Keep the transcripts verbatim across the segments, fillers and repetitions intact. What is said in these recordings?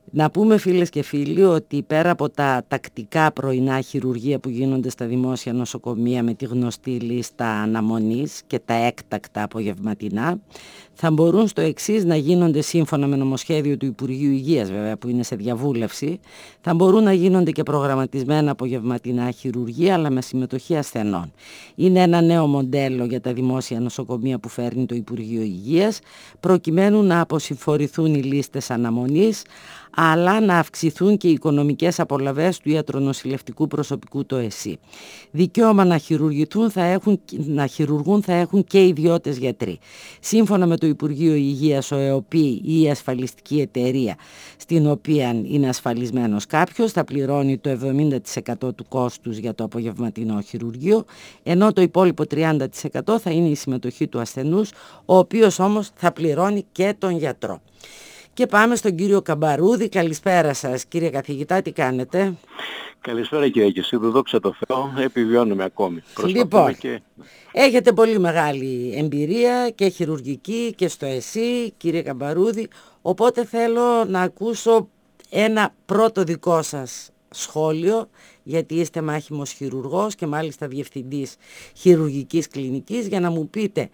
Να πούμε φίλες και φίλοι ότι πέρα από τα τακτικά πρωινά χειρουργεία που γίνονται στα δημόσια νοσοκομεία με τη γνωστή λίστα αναμονής και τα έκτακτα απογευματινά, θα μπορούν στο εξής να γίνονται σύμφωνα με νομοσχέδιο του Υπουργείου Υγείας βέβαια που είναι σε διαβούλευση, θα μπορούν να γίνονται και προγραμματισμένα απογευματινά χειρουργεία αλλά με συμμετοχή ασθενών. Είναι ένα νέο μοντέλο για τα δημόσια νοσοκομεία που φέρνει το Υπουργείο Υγείας προκειμένου να αποσυμφορηθούν οι λίστες αναμονής αλλά να αυξηθούν και οι οικονομικές απολαβές του ιατρονοσηλευτικού προσωπικού το ΕΣΥ. Δικαίωμα να χειρουργηθούν θα έχουν, να χειρουργούν θα έχουν και ιδιώτες γιατροί. Σύμφωνα με το Υπουργείο Υγείας, ο ΕΟΠΗ ή η ασφαλιστική εταιρεία στην οποία είναι ασφαλισμένος κάποιος θα πληρώνει το εβδομήντα τοις εκατό του κόστους για το απογευματινό χειρουργείο, ενώ το υπόλοιπο τριάντα τοις εκατό θα είναι η συμμετοχή του ασθενούς, ο οποίος όμως θα πληρώνει και τον γιατρό. Και πάμε στον κύριο Καμπαρούδη. Καλησπέρα σας κύριε καθηγητά, τι κάνετε? Καλησπέρα κύριε Κεσίδου, δόξα τω Θεώ, επιβιώνουμε ακόμη. Λοιπόν, και... έχετε πολύ μεγάλη εμπειρία και χειρουργική και στο ΕΣΥ κύριε Καμπαρούδη, οπότε θέλω να ακούσω ένα πρώτο δικό σας σχόλιο, γιατί είστε μάχημος χειρουργός και μάλιστα διευθυντής χειρουργικής κλινικής, για να μου πείτε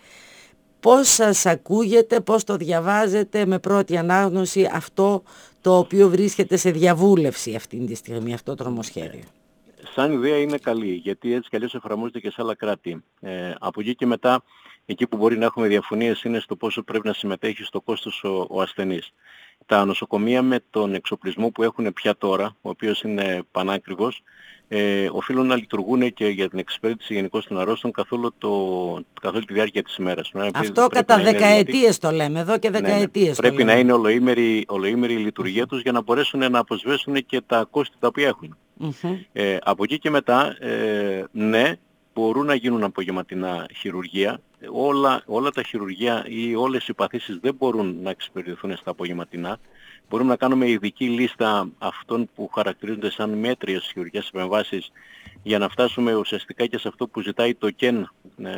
πώς σας ακούγεται, πώς το διαβάζετε με πρώτη ανάγνωση αυτό το οποίο βρίσκεται σε διαβούλευση αυτή τη στιγμή, αυτό το νομοσχέδιο? Σαν ιδέα είναι καλή, γιατί έτσι κι αλλιώς εφαρμόζεται και σε άλλα κράτη. Ε, από εκεί και μετά, εκεί που μπορεί να έχουμε διαφωνίες είναι στο πόσο πρέπει να συμμετέχει στο κόστος ο, ο ασθενής. Τα νοσοκομεία με τον εξοπλισμό που έχουν πια τώρα, ο οποίος είναι πανάκριβος, ε, οφείλουν να λειτουργούν και για την εξυπηρέτηση γενικώς των αρρώστων καθόλου, το, καθόλου τη διάρκεια της ημέρας. Αυτό κατά δεκαετίες δηλαδή, το λέμε εδώ και δεκαετίες. Ναι, ναι. Πρέπει το να είναι ολοήμερη, ολοήμερη η λειτουργία mm-hmm. τους για να μπορέσουν να αποσβέσουν και τα κόστη τα οποία έχουν. Mm-hmm. Ε, από εκεί και μετά, ε, ναι, μπορούν να γίνουν απογευματινά χειρουργία. Όλα, όλα τα χειρουργία ή όλες οι παθήσεις δεν μπορούν να εξυπηρετηθούν στα απογευματινά. Μπορούμε να κάνουμε ειδική λίστα αυτών που χαρακτηρίζονται σαν μέτριες χειρουργικές επεμβάσεις για να φτάσουμε ουσιαστικά και σε αυτό που ζητάει το ΚΕΝ, ε,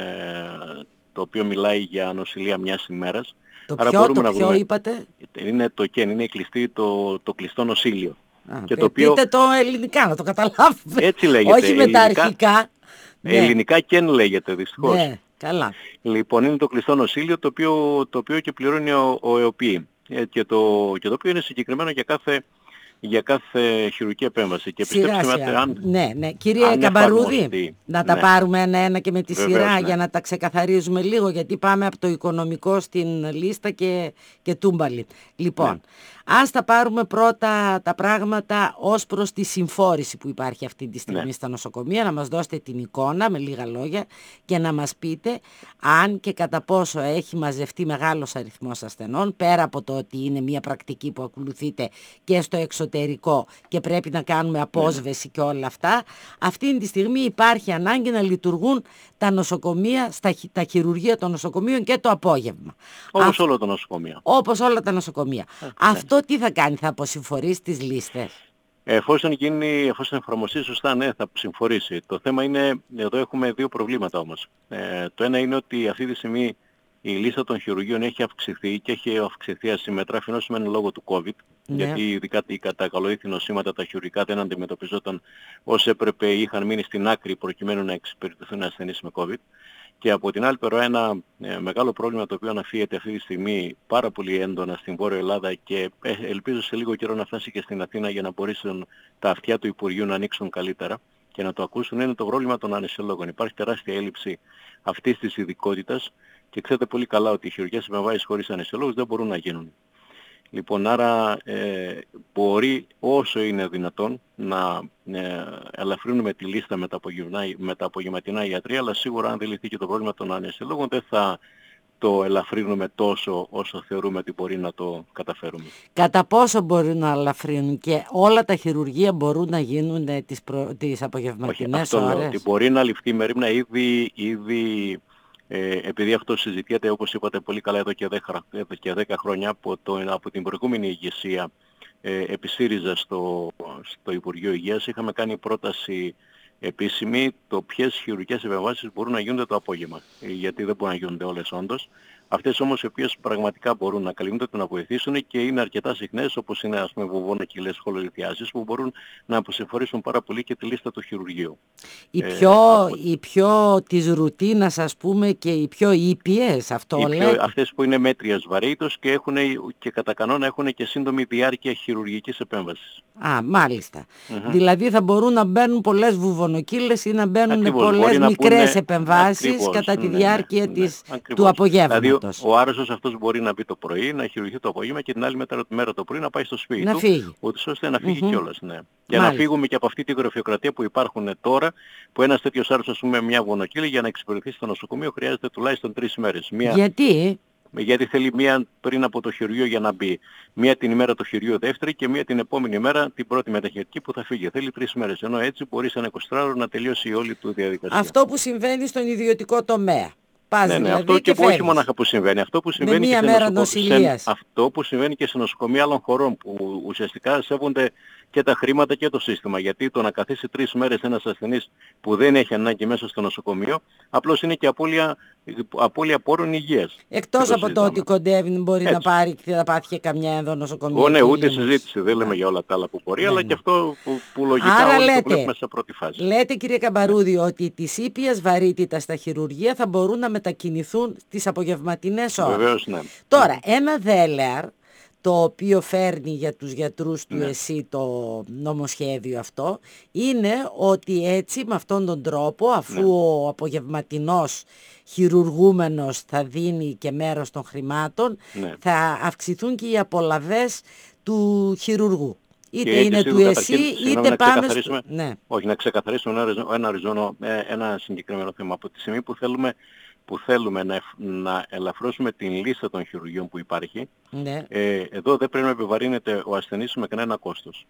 το οποίο μιλάει για νοσηλεία μιας ημέρας. Το Άρα ποιο, το να ποιο βρούμε, είπατε? Είναι το ΚΕΝ, είναι η κλειστή, το, το κλειστό νοσήλιο. Α, και το οποίο... Πείτε το ελληνικά να το καταλάβουμε. Έτσι λέγεται. Όχι με τα αρχικά. Ναι. Ελληνικά ΚΕΝ λέγεται δυστυχώς. Ναι, καλά. Λοιπόν, είναι το κλειστό νοσήλιο το οποίο, το οποίο και πληρώνει ο, ο ΕΟΠΗ. Και το, και το οποίο είναι συγκεκριμένο για κάθε, για κάθε χειρουργική επέμβαση. Και σειρά, σειρά. Αν, ναι, ναι. Κύριε Καμπαρούδη, να τα ναι. πάρουμε ένα-ένα και με τη Βεβαίως, σειρά ναι. για να τα ξεκαθαρίζουμε λίγο, γιατί πάμε από το οικονομικό στην λίστα και, και τούμπαλι. Λοιπόν, ναι. ας τα πάρουμε πρώτα τα πράγματα ως προς τη συμφόρηση που υπάρχει αυτή τη στιγμή ναι. στα νοσοκομεία, να μας δώσετε την εικόνα με λίγα λόγια και να μας πείτε αν και κατά πόσο έχει μαζευτεί μεγάλος αριθμός ασθενών, πέρα από το ότι είναι μια πρακτική που ακολουθείτε και στο εξωτερικό και πρέπει να κάνουμε απόσβεση ναι. και όλα αυτά. Αυτή τη στιγμή υπάρχει ανάγκη να λειτουργούν τα νοσοκομεία, στα, τα χειρουργεία των νοσοκομείων και το απόγευμα. Όπως όλα τα νοσοκομεία. Όπως όλα τα νοσοκομεία. Ε, Αυτό ναι. τι θα κάνει, θα αποσυμφορήσει τις λίστες? Εφόσον γίνει, εφόσον εφαρμοστεί σωστά, ναι, θα συμφορήσει. Το θέμα είναι, εδώ έχουμε δύο προβλήματα όμως. Ε, το ένα είναι ότι αυτή τη στιγμή η λίστα των χειρουργείων έχει αυξηθεί και έχει αυξηθεί ασύμμετρα, αφενός μεν λόγω του COVID, ναι. γιατί ειδικά τα καλοήθη νοσήματα, τα χειρουργικά δεν αντιμετωπιζόταν όσο έπρεπε, είχαν μείνει στην άκρη προκειμένου να εξυπηρετηθούν ασθενείς με COVID. Και από την άλλη πλευρά ένα ε, μεγάλο πρόβλημα το οποίο αναφύεται αυτή τη στιγμή πάρα πολύ έντονα στην Βόρεια Ελλάδα και ε, ελπίζω σε λίγο καιρό να φτάσει και στην Αθήνα για να μπορέσουν τα αυτιά του Υπουργείου να ανοίξουν καλύτερα και να το ακούσουν, είναι το πρόβλημα των αναισθησιολόγων. Υπάρχει τεράστια έλλειψη αυτής της ειδικότητας και ξέρετε πολύ καλά ότι οι χειρουργικές επεμβάσεις χωρίς αναισθησιολόγους δεν μπορούν να γίνουν. Λοιπόν, άρα ε, μπορεί όσο είναι δυνατόν να ε, ελαφρύνουμε τη λίστα με τα, με τα απογευματινά ιατρία, αλλά σίγουρα αν δεν λυθεί και το πρόβλημα των αναισθησιολόγων δεν θα το ελαφρύνουμε τόσο όσο θεωρούμε ότι μπορεί να το καταφέρουμε. Κατά πόσο μπορούν να ελαφρύνουν και όλα τα χειρουργεία μπορούν να γίνουν τις, προ... τις απογευματινές Όχι, ώρες? Αυτό ότι μπορεί να ληφθεί μερίμνα ήδη... ήδη Ε, επειδή αυτό συζητιέται, όπως είπατε πολύ καλά, εδώ και δέκα, εδώ και δέκα χρόνια από, το, από την προηγούμενη ηγεσία ε, επί ΣΥΡΙΖΑ στο, στο Υπουργείο Υγείας, είχαμε κάνει πρόταση επίσημη το ποιες χειρουργικές επεμβάσεις μπορούν να γίνονται το απόγευμα. Ε, γιατί δεν μπορούν να γίνονται όλες όντως. Αυτές όμως οι οποίες πραγματικά μπορούν να καλύπτονται, να βοηθήσουν και είναι αρκετά συχνές, όπως είναι ας πούμε βουβόνοκυλές, χολολιθιάσεις, που μπορούν να αποσυμφορήσουν πάρα πολύ και τη λίστα του χειρουργείου. Οι Ε, πιο, από... οι πιο της ρουτίνας ας πούμε και οι πιο ήπιες, αυτό οι πιο, λέτε. αυτές που είναι μέτριας βαρύτητος και, έχουν, και κατά κανόνα έχουν και σύντομη διάρκεια χειρουργικής επέμβασης. Α, μάλιστα. Mm-hmm. Δηλαδή θα μπορούν να μπαίνουν πολλές βουβονοκύλες ή να μπαίνουν Ακριβώς, πολλές μικρές πούνε, επεμβάσεις ακριβώς, κατά τη ναι, διάρκεια ναι, της, ναι, του απογεύματος. Δηλαδή ο άρρωστος αυτός μπορεί να μπει το πρωί, να χειρουργηθεί το απόγευμα και την άλλη μέρα, μέρα το πρωί να πάει στο σπίτι να του, φύγει. ούτως ώστε να φύγει Mm-hmm. κιόλας. Ναι. Για Μάλιστα. να φύγουμε και από αυτή τη γραφειοκρατία που υπάρχουν τώρα, που ένας τέτοιος άρρωστος με μια βουβονοκύλη για να εξυπηρετήσει στο νοσοκομείο χρειάζεται τουλάχιστον τρεις μέρες. Μια... Γιατί? Γιατί θέλει μία πριν από το χειρουργείο για να μπει. Μία την ημέρα το χειρουργείο δεύτερη και μία την επόμενη μέρα την πρώτη μεταχειρουργική που θα φύγει. Θέλει τρεις μέρες. Ενώ έτσι μπορεί σε ένα εικοσιτετράωρο να τελειώσει η όλη του διαδικασία. Αυτό που συμβαίνει στον ιδιωτικό τομέα. Πας ναι, ναι, δηλαδή αυτό και, και όχι μονάχα που συμβαίνει. Αυτό που συμβαίνει, και σε, νοσοκο... σε... αυτό που συμβαίνει και σε νοσοκομεία άλλων χωρών που ουσιαστικά σέβονται και τα χρήματα και το σύστημα. Γιατί το να καθίσει τρεις μέρες ένας ασθενής που δεν έχει ανάγκη μέσα στο νοσοκομείο, απλώς είναι και απώλεια, απώλεια πόρων υγείας. Εκτός το από το ότι κοντεύει μπορεί έτσι. να πάρει και να πάθει και καμιά ενδονοσοκομεία. Ναι, ούτε συζήτηση. Δεν λέμε ναι. για όλα τα άλλα που μπορεί, ναι, αλλά ναι. και αυτό που, που λογικά Άρα όλοι λέτε, το βλέπουμε σε πρώτη φάση. Λέτε κύριε Καμπαρούδη, ναι. ότι της ήπιας βαρύτητας στα χειρουργεία θα μπορούν να μετακινηθούν τις απογευματινές ώρες. Βεβαίως, ναι. Τώρα, ένα δέλεαρ το οποίο φέρνει για τους γιατρούς του ναι. ΕΣΥ το νομοσχέδιο αυτό, είναι ότι έτσι με αυτόν τον τρόπο, αφού ναι. ο απογευματινός χειρουργούμενος θα δίνει και μέρος των χρημάτων, ναι. θα αυξηθούν και οι απολαβές του χειρουργού. Είτε είναι του ΕΣΥ, είτε πάμε στο... Ναι. Όχι, να ξεκαθαρίσουμε ένα, ένα, οριζόνο, ένα συγκεκριμένο θέμα. Από τη στιγμή που θέλουμε, που θέλουμε να, να ελαφρώσουμε την λίστα των χειρουργείων που υπάρχει, ναι. ε, εδώ δεν πρέπει να επιβαρύνεται ο ασθενής με κανένα κόστος.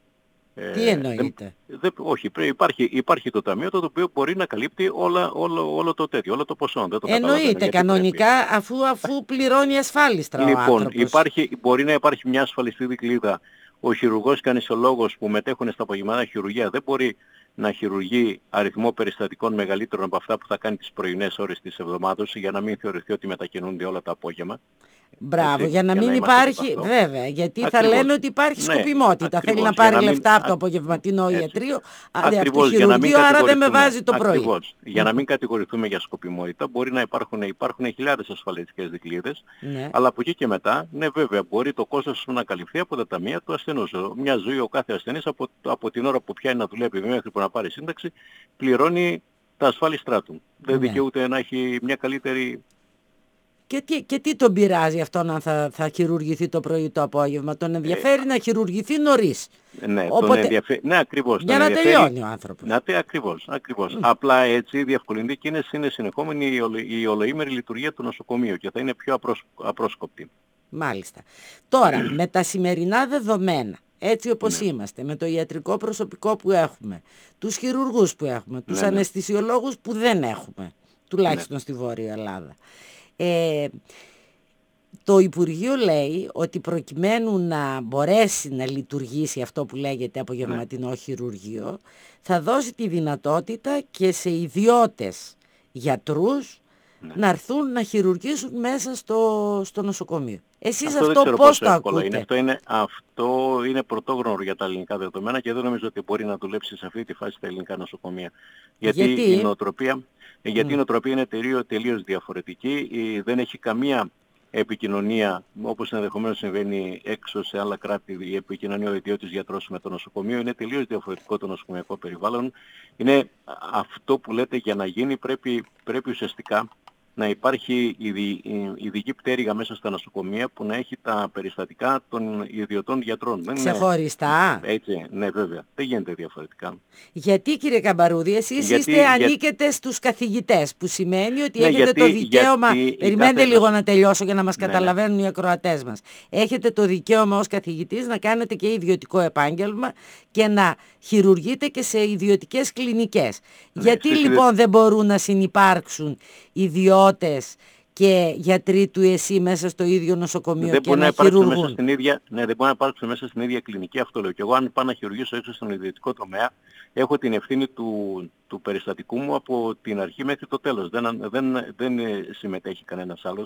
Τι ε, εννοείται? Δεν, δεν, όχι, πρέπει, υπάρχει, υπάρχει το ταμείο το οποίο μπορεί να καλύπτει όλα, όλο, όλο το τέτοιο, όλο το ποσό. Δεν το εννοείται κανονικά αφού, αφού πληρώνει ασφάλιστρα ο λοιπόν, άνθρωπος. Υπάρχει, μπορεί να υπάρχει μια ασφαλιστή δικλείδα. Ο χειρουργός και αναισθησιολόγος που μετέχουν στα απογευματινά χειρουργία δεν μπορεί να χειρουργεί αριθμό περιστατικών μεγαλύτερων από αυτά που θα κάνει τις πρωινές ώρες της εβδομάδας για να μην θεωρηθεί ότι μετακινούνται όλα τα απόγευμα. Μπράβο, έτσι, για να για μην να υπάρχει, βέβαια, γιατί ακριβώς. Θα λένε ότι υπάρχει ναι, σκοπιμότητα. Ακριβώς, θέλει να πάρει να μην, λεφτά από το απογευματινό ιατρείο, από το χειρουργείο, άρα δεν με βάζει το πρωί. Ακριβώς. Για να μην κατηγορηθούμε για σκοπιμότητα, μπορεί να υπάρχουν, υπάρχουν χιλιάδες ασφαλιστικές δικλείδες, ναι. αλλά από εκεί και μετά, ναι βέβαια, μπορεί το κόστος να καλυφθεί από τα ταμεία του ασθενούς. Μια ζωή ο κάθε ασθενής από, από την ώρα που πιάνει να δουλεύει μέχρι που να πάρει σύνταξη, πληρώνει τα ασφάλιστρά του. Δεν ναι. δικαιούται να έχει μια καλύτερη... Και τι, και τι τον πειράζει αυτόν αν θα, θα χειρουργηθεί το πρωί το απόγευμα? Τον ενδιαφέρει ε, να χειρουργηθεί νωρίς. Ναι, Οπότε, τον ενδιαφέρει, ναι ακριβώς. Για να τελειώνει ο άνθρωπος. Να, ακριβώς, ακριβώς. Mm. Απλά έτσι διευκολυνθεί και είναι, είναι συνεχόμενη η, ολο, η ολοήμερη λειτουργία του νοσοκομείου και θα είναι πιο απρόσ, απρόσκοπτη. Μάλιστα. Τώρα, με τα σημερινά δεδομένα, έτσι όπως ναι. είμαστε, με το ιατρικό προσωπικό που έχουμε, τους χειρουργούς που έχουμε, τους ναι, αναισθησιολόγους που δεν έχουμε, τουλάχιστον ναι. στη Βόρεια Ελλάδα. Ε, το Υπουργείο λέει ότι προκειμένου να μπορέσει να λειτουργήσει αυτό που λέγεται απογευματινό ναι. χειρουργείο, θα δώσει τη δυνατότητα και σε ιδιώτες γιατρούς ναι. να έρθουν να χειρουργήσουν μέσα στο, στο νοσοκομείο. Εσείς αυτό, αυτό πώς το ακούτε? Είναι. Αυτό, είναι, αυτό είναι πρωτόγνωρο για τα ελληνικά δεδομένα και δεν νομίζω ότι μπορεί να δουλέψει σε αυτή τη φάση τα ελληνικά νοσοκομεία. Γιατί, Γιατί? η νοοτροπία... Γιατί mm. η νοοτροπία είναι τελείως, τελείως διαφορετική, δεν έχει καμία επικοινωνία, όπως ενδεχομένως συμβαίνει έξω σε άλλα κράτη, η επικοινωνία ο ιδιώτης γιατρός με το νοσοκομείο, είναι τελείως διαφορετικό το νοσοκομιακό περιβάλλον. Είναι αυτό που λέτε, για να γίνει πρέπει, πρέπει ουσιαστικά να υπάρχει ειδική πτέρυγα μέσα στα νοσοκομεία που να έχει τα περιστατικά των ιδιωτών γιατρών. Ξεχωριστά. Είναι... Έτσι, ναι βέβαια. Δεν γίνεται διαφορετικά. Γιατί κύριε Καμπαρούδη, εσείς γιατί, είστε για... ανήκετε στους καθηγητές, που σημαίνει ότι ναι, έχετε γιατί, το δικαίωμα... Γιατί, Περιμένετε κάθε... λίγο να τελειώσω για να μας ναι, καταλαβαίνουν ναι. οι ακροατές μας. Έχετε το δικαίωμα ως καθηγητής να κάνετε και ιδιωτικό επάγγελμα και να χειρουργείτε και σε ιδιωτικές κλινικές. Ναι, γιατί λοιπόν δεν μπορούν να συνυπάρξουν ιδιώτες και γιατροί του ΕΣΥ μέσα στο ίδιο νοσοκομείο δεν και να, να χειρουργούν? Μέσα στην ίδια, ναι, δεν μπορεί να υπάρξουν μέσα στην ίδια κλινική, αυτό λέω. Και εγώ αν πάω να χειρουργήσω έξω στον ιδιωτικό τομέα, έχω την ευθύνη του, του περιστατικού μου από την αρχή μέχρι το τέλος. Δεν, δεν, δεν συμμετέχει κανένας άλλος.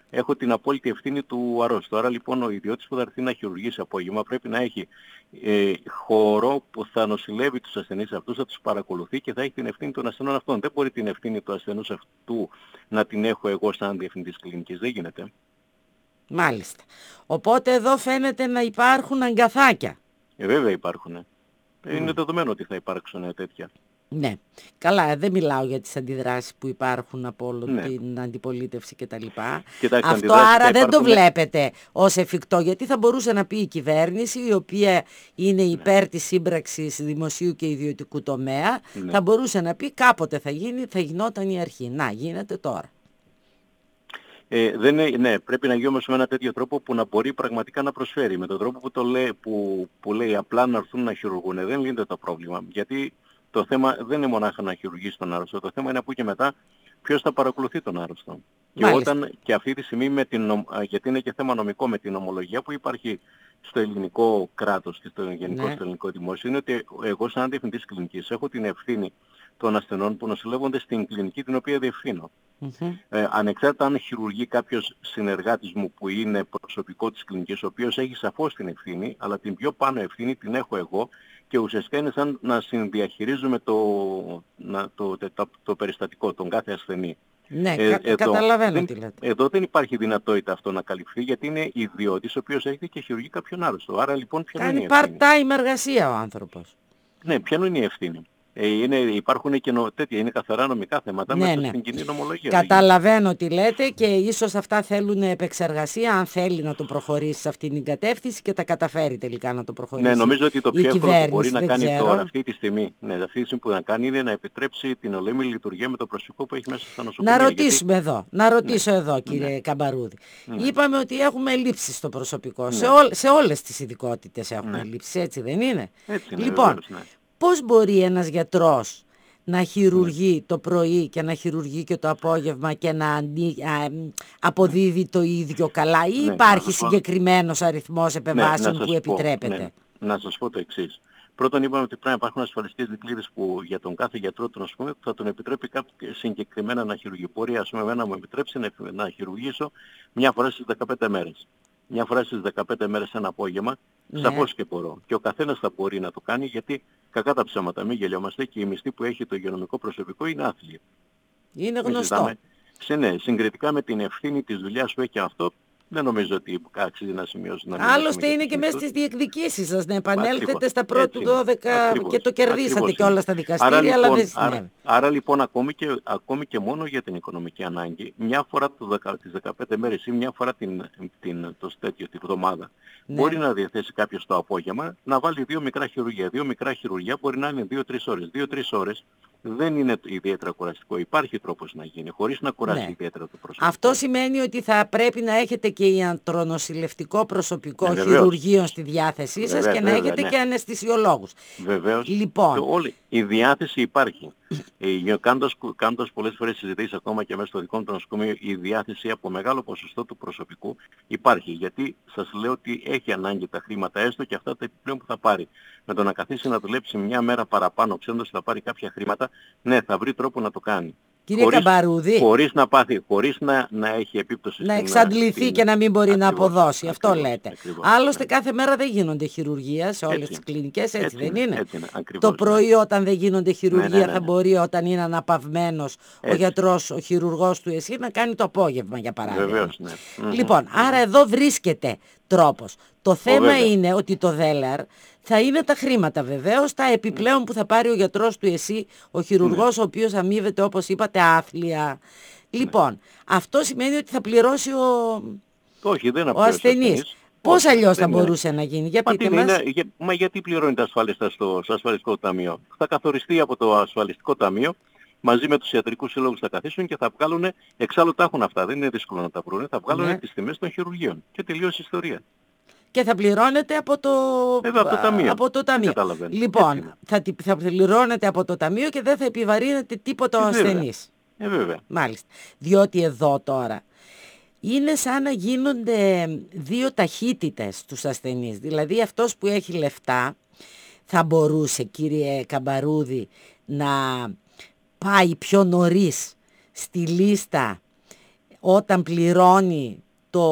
έχω την απόλυτη ευθύνη του αρρώστου. Άρα λοιπόν ο ιδιώτης που θα έρθει να χειρουργήσει απόγευμα πρέπει να έχει ε, χώρο που θα νοσηλεύει τους ασθενείς αυτούς, θα τους παρακολουθεί και θα έχει την ευθύνη των ασθενών αυτών. Δεν μπορεί την ευθύνη του ασθενούς αυτού να την έχω εγώ σαν διευθυντής κλινικής. Δεν γίνεται. Μάλιστα. Οπότε εδώ φαίνεται να υπάρχουν αγκαθάκια. Ε, βέβαια υπάρχουν. Mm. Είναι Mm. δεδομένο ότι θα υπάρξουν τέτοια. Ναι. Καλά, δεν μιλάω για τις αντιδράσεις που υπάρχουν από όλη ναι. την αντιπολίτευση κτλ. Κοιτάξτε, αυτό άρα δεν υπάρχουν... το βλέπετε ως εφικτό, γιατί θα μπορούσε να πει η κυβέρνηση, η οποία είναι υπέρ ναι. της σύμπραξης δημοσίου και ιδιωτικού τομέα, ναι. θα μπορούσε να πει κάποτε θα γίνει, θα γινόταν η αρχή. Να, γίνεται τώρα. Ε, δεν είναι, ναι, πρέπει να γίνει όμως με ένα τέτοιο τρόπο που να μπορεί πραγματικά να προσφέρει. Με τον τρόπο που, το λέει, που, που λέει απλά να έρθουν να χειρουργούν, δεν λύνεται το πρόβλημα. Γιατί το θέμα δεν είναι μονάχα να χειρουργήσει τον άρρωστο. Το θέμα είναι από εκεί και μετά ποιος θα παρακολουθεί τον άρρωστο. Και, όταν, και αυτή τη στιγμή, με την, γιατί είναι και θέμα νομικό, με την ομολογία που υπάρχει στο ελληνικό κράτος και στο γενικό ναι. στο ελληνικό δημόσιο, είναι ότι εγώ σαν διευθυντής κλινικής έχω την ευθύνη των ασθενών που νοσηλεύονται στην κλινική την οποία διευθύνω. Mm-hmm. Ε, ανεξάρτητα αν χειρουργεί κάποιος συνεργάτης μου που είναι προσωπικό της κλινικής, ο οποίος έχει σαφώς την ευθύνη, αλλά την πιο πάνω ευθύνη την έχω εγώ και ουσιαστικά είναι σαν να συνδιαχειρίζουμε το, να, το, το, το, το περιστατικό, τον κάθε ασθενή. Ναι, ε, κα, εδώ, καταλαβαίνω δεν, τι λέτε. Εδώ δεν υπάρχει δυνατότητα αυτό να καλυφθεί, γιατί είναι ιδιώτης ο οποίος έχει και χειρουργεί κάποιον άρρωστο. Άρα λοιπόν ποια είναι η ευθύνη. Κάνει part-time εργασία ο άνθρωπος. Ναι, ποια είναι η ευθύνη. Ε, είναι, υπάρχουν και νο, τέτοια, είναι καθαρά νομικά θέματα ναι, μέσα ναι. στην κοινή νομολογία. Καταλαβαίνω τι λέτε και ίσως αυτά θέλουν επεξεργασία, αν θέλει να το προχωρήσει σε αυτήν την κατεύθυνση και τα καταφέρει τελικά να το προχωρήσει. Ναι, νομίζω ότι το πιο εύκολο που μπορεί να κάνει ξέρω. τώρα αυτή τη στιγμή, ναι, αυτή τη στιγμή που να κάνει είναι να επιτρέψει την ολέμη λειτουργία με το προσωπικό που έχει μέσα στα νοσοκομεία. Να ρωτήσουμε γιατί... εδώ, να ρωτήσω ναι. εδώ κύριε ναι. Καμπαρούδη. Ναι. Είπαμε ότι έχουμε ελλείψεις στο προσωπικό, ναι. σε, ό, σε όλες τις ειδικότητες έχουμε ναι. ελλείψεις, έτσι δεν είναι. Έτσι είναι, λοιπόν, βεβαίως, ναι. πώς μπορεί ένας γιατρός να χειρουργεί το πρωί και να χειρουργεί και το απόγευμα και να ανή, α, αποδίδει το ίδιο καλά, ή ναι, υπάρχει πω... συγκεκριμένος αριθμός επεμβάσεων ναι, που επιτρέπεται. Ναι. Να σας πω το εξής. Πρώτον είπαμε ότι πρέπει να υπάρχουν ασφαλιστικές δικλείδες που για τον κάθε γιατρό του νοσοκομείου που θα τον επιτρέπει συγκεκριμένα να χειρουργεί. Μπορεί ας πούμε εμένα μου επιτρέψει να, να χειρουργήσω μια φορά στις δεκαπέντε μέρες. Μια φορά στις δεκαπέντε μέρες ένα απόγευμα, ναι. σαφώς και μπορώ. Και ο καθένας θα μπορεί να το κάνει, γιατί κακά τα ψέματα, μην γελιόμαστε, και η μισθή που έχει το υγειονομικό προσωπικό είναι άθλια. Είναι γνωστό. Σε, ναι, συγκριτικά με την ευθύνη της δουλειάς που έχει αυτό, δεν νομίζω ότι αξίζει να σημειώσει. Να άλλωστε είναι και μέσα στις διεκδικήσεις σας, να επανέλθετε ακριβώς. Στα πρώτου Έτσι, δώδεκα ακριβώς, και το κερδίσατε και όλα στα δικαστήρια, άρα, αλλά λοιπόν, δεν συνέβη. Άρα, άρα λοιπόν ακόμη και, ακόμη και μόνο για την οικονομική ανάγκη, μια φορά το, τις δεκαπέντε μέρες ή μια φορά την, την, το τέτοιο, τη βδομάδα, ναι. μπορεί να διαθέσει κάποιος το απόγευμα να βάλει δύο μικρά χειρουργία. Δύο μικρά χειρουργία μπορεί να είναι δύο τρεις ώρες. δύο τρεις ώρες δεν είναι ιδιαίτερα κουραστικό. Υπάρχει τρόπος να γίνει, χωρίς να κουράσει ναι. ιδιαίτερα το προσωπικό. Αυτό σημαίνει ότι θα πρέπει να έχετε και ιατρονοσηλευτικό προσωπικό ναι, χειρουργείο στη διάθεσή σας βέβαια, και να βέβαια, έχετε ναι. και αναισθησιολόγους. Βεβαίως. Λοιπόν. Όλη, η διάθεση υπάρχει. ε, κάνοντας, κάνοντας πολλές φορές συζητήσεις ακόμα και μέσα στο δικό μου το νοσοκομείο, η διάθεση από μεγάλο ποσοστό του προσωπικού υπάρχει. Γιατί σας λέω ότι έχει ανάγκη τα χρήματα, έστω και αυτά τα επιπλέον που θα πάρει. Με το να καθίσει να δουλέψει μια μέρα παραπάνω, ξέροντας ότι θα πάρει κάποια χρήματα, ναι, θα βρει τρόπο να το κάνει. Κύριε χωρίς, Καμπαρούδη, χωρίς να πάθει, χωρίς να, να έχει επίπτωση να στην, εξαντληθεί στην... και να μην μπορεί ακριβώς, να αποδώσει, αυτό ακριβώς, λέτε. Ακριβώς, Άλλωστε ναι. κάθε μέρα δεν γίνονται χειρουργία σε όλες έτσι, τις κλινικές, έτσι, έτσι δεν είναι, είναι. Έτσι είναι ακριβώς, το πρωί ναι. όταν δεν γίνονται χειρουργία ναι, ναι, ναι, ναι. θα μπορεί όταν είναι αναπαυμένος ο γιατρός, ο χειρουργός του εσύ να κάνει το απόγευμα για παράδειγμα. Βεβαίως, ναι. Λοιπόν, mm-hmm. άρα εδώ βρίσκεται τρόπος. Το θέμα βέβαια. είναι ότι το ΔΕΛΑΡ θα είναι τα χρήματα βεβαίως, τα επιπλέον που θα πάρει ο γιατρός του εσύ, ο χειρουργός, ναι. ο οποίος αμείβεται όπως είπατε άθλια. Λοιπόν, ναι. αυτό σημαίνει ότι θα πληρώσει ο, Όχι, δεν ο ασθενής. Πώς Όχι, αλλιώς θα είναι. μπορούσε να γίνει, για πείτε μα μας. Είναι, για, μα γιατί πληρώνει τα ασφάλιστα στο, στο ασφαλιστικό ταμείο. Θα καθοριστεί από το ασφαλιστικό ταμείο, μαζί με τους ιατρικούς συλλόγους θα καθίσουν και θα βγάλουν, εξάλλου τα έχουν αυτά, δεν είναι δύσκολο να τα βρουν, θα βγάλουν ναι. τις τιμές των χειρουργείων. Και τελείωσε η ιστορία. Και θα πληρώνετε από το, Βέβαια, από το ταμείο. Από το ταμείο. Λοιπόν, θα, θα πληρώνετε από το ταμείο και δεν θα επιβαρύνετε τίποτα ο ασθενής. Ε, βέβαια. Μάλιστα. Διότι εδώ τώρα είναι σαν να γίνονται δύο ταχύτητες στους ασθενείς. Δηλαδή αυτός που έχει λεφτά θα μπορούσε, κύριε Καμπαρούδη, να πάει πιο νωρίς στη λίστα όταν πληρώνει το,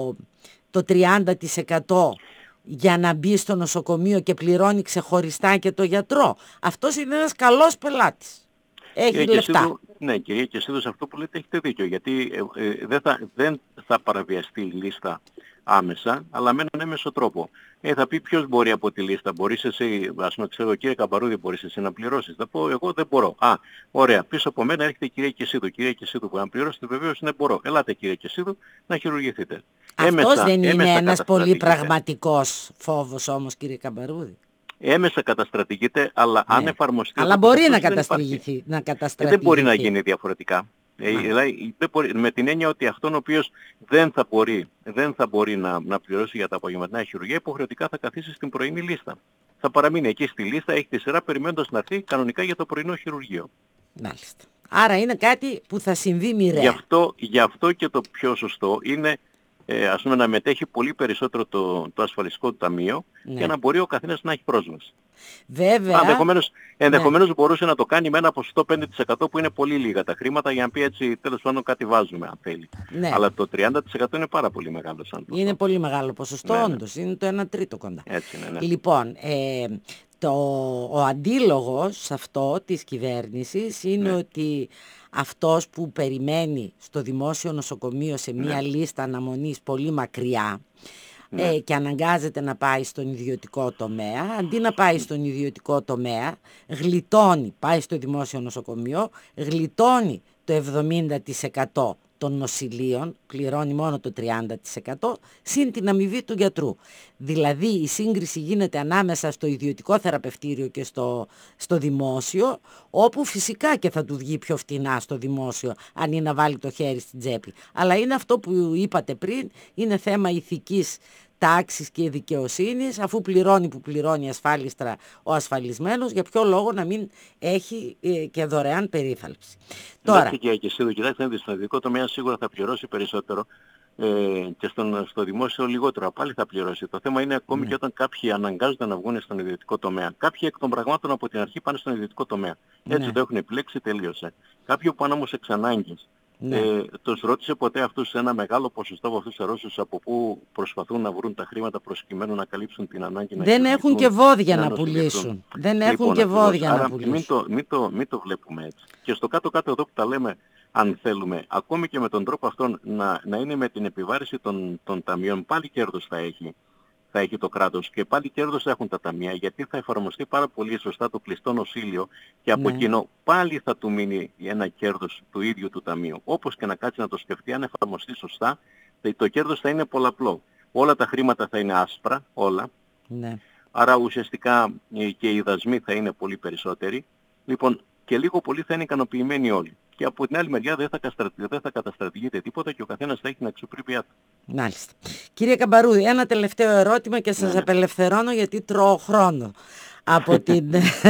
το τριάντα τοις εκατό για να μπει στο νοσοκομείο και πληρώνει ξεχωριστά και το γιατρό. Αυτός είναι ένας καλός πελάτης. Έχει Κυρία λεφτά. Κεσίδου, ναι, κυρία Κεσίδου, σε αυτό που λέτε έχετε δίκιο, γιατί ε, ε, δεν, θα, δεν θα παραβιαστεί η λίστα άμεσα, αλλά με έναν έμεσο τρόπο. Ε, θα πει ποιος μπορεί από τη λίστα. Μπορείς εσύ, ας πούμε, ξέρω, κύριε Καμπαρούδη, μπορείς εσύ να πληρώσεις. Θα πω, εγώ δεν μπορώ. Α, ωραία. Πίσω από μένα έρχεται η κυρία Κεσίδου. Κυρία Κεσίδου, που αν πληρώσετε βεβαίως δεν μπορώ. Ελάτε κύριε Κεσίδου να χειρουργηθείτε. Αυτός έμεσα, δεν είναι έμεσα ένας πολύ πραγματικός φόβος όμως, κύριε Καμπαρούδη. Έμεσα καταστρατηγείται, αλλά ναι. αν εφαρμοστεί... Αλλά μπορεί να καταστρατηγηθεί. Να ε, δεν μπορεί να γίνει διαφορετικά. Ε, δηλαδή, δεν μπορεί, με την έννοια ότι αυτόν ο οποίος δεν θα μπορεί, δεν θα μπορεί να, να πληρώσει για τα απογευματινά χειρουργία, υποχρεωτικά θα καθίσει στην πρωινή λίστα. Θα παραμείνει εκεί στη λίστα, έχει τη σειρά περιμένοντας να έρθει κανονικά για το πρωινό χειρουργείο. Μάλιστα. Άρα είναι κάτι που θα συμβεί μοιραία. Γι' αυτό, γι' αυτό και το πιο σωστό είναι ε, ας πούμε, να μετέχει πολύ περισσότερο το, το ασφαλιστικό του ταμείο, ναι. για να μπορεί ο καθένας να έχει πρόσβαση. Βέβαια. Ενδεχομένως, ενδεχομένως ναι. μπορούσε να το κάνει με ένα ποσοστό πέντε τοις εκατό που είναι πολύ λίγα τα χρήματα για να πει έτσι τέλος πάντων κάτι βάζουμε αν θέλει. Ναι. Αλλά το τριάντα τοις εκατό είναι πάρα πολύ μεγάλο σαν ποσοστό. Είναι πολύ μεγάλο ποσοστό, ναι, όντως. Ναι. Είναι το ένα τρίτο κοντά. Έτσι είναι, ναι. Λοιπόν, ε, το, ο αντίλογος σε αυτό της κυβέρνησης είναι, ναι, ότι αυτός που περιμένει στο δημόσιο νοσοκομείο σε μία, ναι, λίστα αναμονής πολύ μακριά, ναι, ε, και αναγκάζεται να πάει στον ιδιωτικό τομέα, αντί να πάει στον ιδιωτικό τομέα, γλιτώνει, πάει στο δημόσιο νοσοκομείο, γλιτώνει το εβδομήντα τοις εκατό των νοσηλείων, πληρώνει μόνο το τριάντα τοις εκατό, συν την αμοιβή του γιατρού. Δηλαδή η σύγκριση γίνεται ανάμεσα στο ιδιωτικό θεραπευτήριο και στο, στο δημόσιο, όπου φυσικά και θα του βγει πιο φτηνά στο δημόσιο, αν είναι να βάλει το χέρι στην τσέπη. Αλλά είναι αυτό που είπατε πριν, είναι θέμα ηθικής τάξης και δικαιοσύνης, αφού πληρώνει που πληρώνει ασφάλιστρα ο ασφαλισμένος, για ποιο λόγο να μην έχει ε, και δωρεάν περίθαλψη. Τώρα, και και εσύ, κοιτάξτε, στον ιδιωτικό τομέα σίγουρα θα πληρώσει περισσότερο ε, και στον, στο δημόσιο λιγότερο. Πάλι θα πληρώσει. Το θέμα είναι ακόμη, ναι, και όταν κάποιοι αναγκάζονται να βγουν στον ιδιωτικό τομέα. Κάποιοι εκ των πραγμάτων από την αρχή πάνε στον ιδιωτικό τομέα. Έτσι, ναι, το έχουν επιλέξει, τελείωσε. Κάποιοι που πάνε όμως εξ ανάγκης. Ναι. Ε, τους ρώτησε ποτέ αυτούς ένα μεγάλο ποσοστό από αυτούς τους αρρώστους από πού προσπαθούν να βρουν τα χρήματα προκειμένου να καλύψουν την ανάγκη να δεν έχουν και βόδια να, να πουλήσουν. Δεν έχουν λοιπόν, και βόδια άρα, να πουλήσουν. Μην το, μην, το, μην το βλέπουμε έτσι. Και στο κάτω-κάτω εδώ που τα λέμε, αν θέλουμε, ακόμη και με τον τρόπο αυτόν να, να είναι με την επιβάρηση των, των ταμείων, πάλι κέρδος θα έχει. Θα έχει το κράτος και πάλι κέρδος θα έχουν τα ταμεία, γιατί θα εφαρμοστεί πάρα πολύ σωστά το κλειστό νοσήλιο και από, ναι, εκείνο πάλι θα του μείνει ένα κέρδος του ίδιου του ταμείου. Όπως και να κάτσει να το σκεφτεί, αν εφαρμοστεί σωστά, το κέρδος θα είναι πολλαπλό. Όλα τα χρήματα θα είναι άσπρα, όλα. Ναι. Άρα ουσιαστικά και οι δασμοί θα είναι πολύ περισσότεροι. Λοιπόν, και λίγο πολύ θα είναι ικανοποιημένοι όλοι. Και από την άλλη μεριά δεν θα, δεν θα καταστρατηγείται τίποτα και ο καθένας θα έχει την αξιοπρέπειά του. Μάλιστα. Κύριε Καμπαρούδη, ένα τελευταίο ερώτημα και σας, ναι, απελευθερώνω γιατί τρώω χρόνο από, την,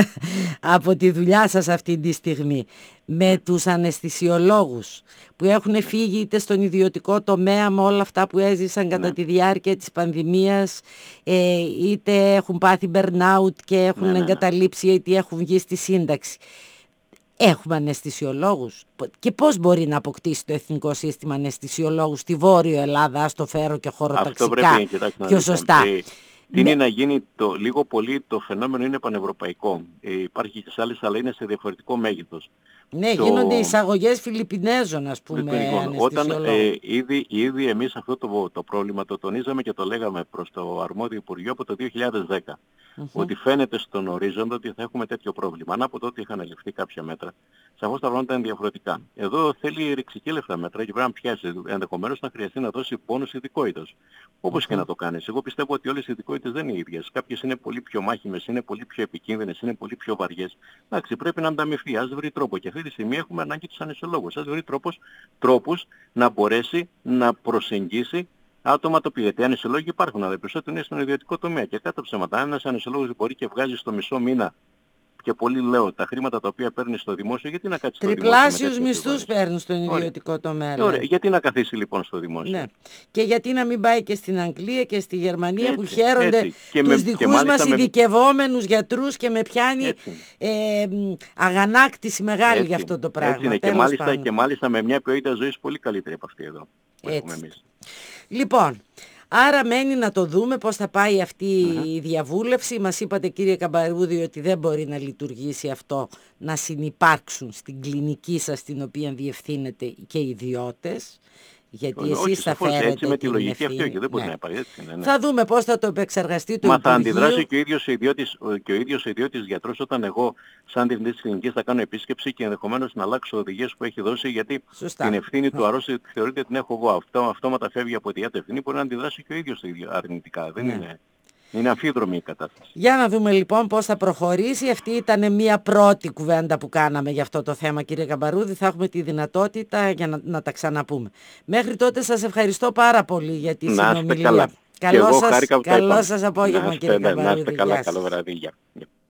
από τη δουλειά σας αυτή τη στιγμή. Με τους αναισθησιολόγους που έχουν φύγει είτε στον ιδιωτικό τομέα με όλα αυτά που έζησαν κατά, ναι, τη διάρκεια της πανδημίας, ε, είτε έχουν πάθει burnout και έχουν, ναι, ναι, ναι, εγκαταλείψει είτε έχουν βγει στη σύνταξη. Έχουμε αναισθησιολόγους και πώς μπορεί να αποκτήσει το Εθνικό Σύστημα Αναισθησιολόγους στη Βόρειο Ελλάδα, ας το φέρω και χωροταξικά πιο σωστά. Τι είναι, ναι, να γίνει το, λίγο πολύ το φαινόμενο είναι πανευρωπαϊκό. Ε, υπάρχει και σε άλλες, αλλά είναι σε διαφορετικό μέγεθος. Ναι, το... γίνονται εισαγωγές Φιλιππινέζων, ας πούμε, λοιπόν, όταν ε, ήδη, ήδη εμείς αυτό το, το πρόβλημα το τονίζαμε και το λέγαμε προς το αρμόδιο Υπουργείο από το δύο χιλιάδες δέκα. Mm-hmm. Ότι φαίνεται στον ορίζοντα ότι θα έχουμε τέτοιο πρόβλημα. Αν από τότε είχαν ληφθεί κάποια μέτρα, σαφώς τα πράγματα είναι διαφορετικά. Εδώ θέλει ρηξικέλευτα μέτρα και πρέπει να πιάσει. Ενδεχομένως να χρειαστεί να δώσει πόνους ειδικότητας. Όπως mm-hmm. και να το κάνεις. Εγώ πιστεύω ότι όλες οι ειδικότητες δεν είναι ίδιες. Κάποιες είναι πολύ πιο μάχημες, είναι πολύ πιο επικίνδυνες, είναι πολύ πιο βαριές. Εντάξει, πρέπει να ανταμυφθεί. Ας βρει τρόπο. Και αυτή τη στιγμή έχουμε ανάγκη τους αναισθησιολόγους. Ας βρει τρόπος, τρόπους να μπορέσει να προσεγγίσει άτομα το οποίο. Γιατί αναισθησιολόγοι υπάρχουν, αλλά περισσότερο είναι στον ιδιωτικό τομέα. Και κάτω ψέματα. Αν ένας αναισθησιολόγος μπορεί και βγάζει στο μισό μήνα και πολύ λέω, τα χρήματα τα οποία παίρνει στο δημόσιο, γιατί να κάτσει στο δημόσιο. Τριπλάσιους μισθούς παίρνουν στον ιδιωτικό τομέα. Ωραία, γιατί να καθίσει λοιπόν στο δημόσιο. Ναι. Και γιατί να μην πάει και στην Αγγλία και στη Γερμανία, έτσι, που χαίρονται έτσι. Και τους με, δικούς μας με... ειδικευόμενους γιατρούς και με πιάνει ε, αγανάκτηση μεγάλη έτσι. για αυτό το πράγμα. Έτσι είναι. Και μάλιστα, και μάλιστα με μια ποιότητα ζωής πολύ καλύτερη από αυτή εδώ που έχουμε εμείς. Λοιπόν, άρα μένει να το δούμε πώς θα πάει αυτή Mm-hmm. η διαβούλευση. Μας είπατε, κύριε Καμπαρούδη, ότι δεν μπορεί να λειτουργήσει αυτό, να συνυπάρξουν στην κλινική σας την οποία διευθύνετε και οι ιδιώτες. Γιατί όχι, εσείς όχι, θα σαφώς, φέρετε έτσι με τη λογική ευθύνη. αυτή, όχι, δεν μπορεί Ναι. να πάει έτσι. Ναι, ναι. Θα δούμε πώς θα το επεξεργαστεί το Μα Υπουργείο. θα αντιδράσει και ο ίδιος ο ιδιώτης, και ο ίδιος ο ιδιώτης γιατρός όταν εγώ σαν διευθυντής της κλινικής θα κάνω επίσκεψη και ενδεχομένως να αλλάξω οδηγίες που έχει δώσει, γιατί Σωστά. την ευθύνη του αρρώστου θεωρείται την έχω εγώ. Αυτό, αυτόματα φεύγει από τη διάτο ευθύνη, μπορεί να αντιδράσει και ο ίδιος το ίδιο αρνητικά. Δεν Ναι. είναι. Είναι αμφίδρομη η κατάσταση. Για να δούμε λοιπόν πώς θα προχωρήσει. Αυτή ήταν μια πρώτη κουβέντα που κάναμε για αυτό το θέμα, κύριε Καμπαρούδη. Θα έχουμε τη δυνατότητα για να, να τα ξαναπούμε. Μέχρι τότε σας ευχαριστώ πάρα πολύ για τη να συνομιλία. Καλά. Καλό σας, σας, καλό σας απόγευμα, είστε, κύριε Καμπαρούδη. Να είστε καλά, καλό βράδυ.